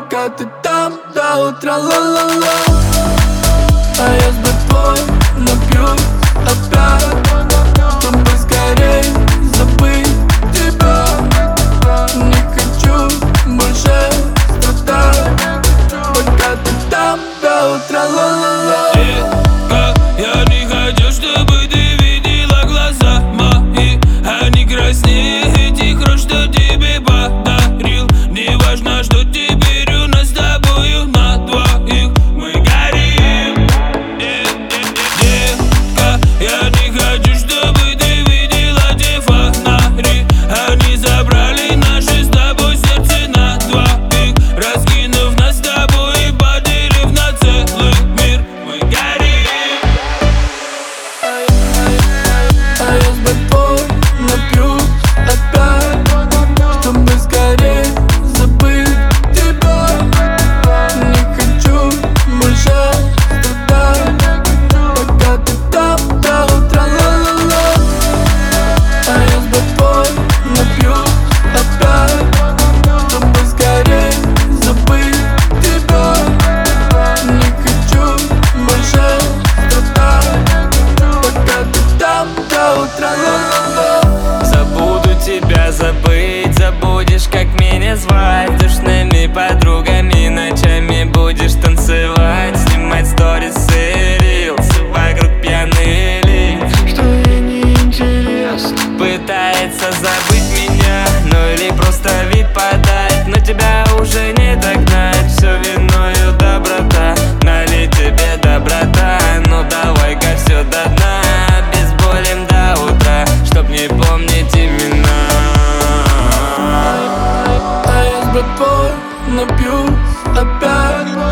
пока ты там до утра, ла-ла-ла. А я с братвой напьюсь опять, чтобы скорей забыть тебя. Не хочу больше страдать, пока ты там до утра, ла-ла-ла. Я не хочу, чтобы ты видела глаза мои. Они краснее этих роз, что тебе подарил. Не важно, что теперь у нас с тобою на двоих. Мы горим, детка. Я не хочу, чтобы ты видела те фонари. Они забрали наши с тобой сердце на двоих, раскинув нас с тобой и поделив на целый мир. Мы горим. А я с братвой напьюсь опять, чтобы скорей забыть тебя. Не хочу больше страдать, пока ты там до утра, ла-ла-ла. А я с братвой напьюсь опять, чтобы скорей забыть тебя. Не хочу больше страдать, пока ты там до утра, ла-ла-ла. Забуду тебя забыть, забудешь, как меня звать. С душными подругами ночами будешь танцевать, снимать сторис и рилсы, вокруг пьяные лица. Что ей не интересно, Пытается забыть меня, ну или просто вид подать, но тебя уже не догнать. Все виною доброта, налить тебе доброта. Ну давай-ка все до дна, обезболим до утра, чтоб не помнить имена. а я с братвой напьюсь опять,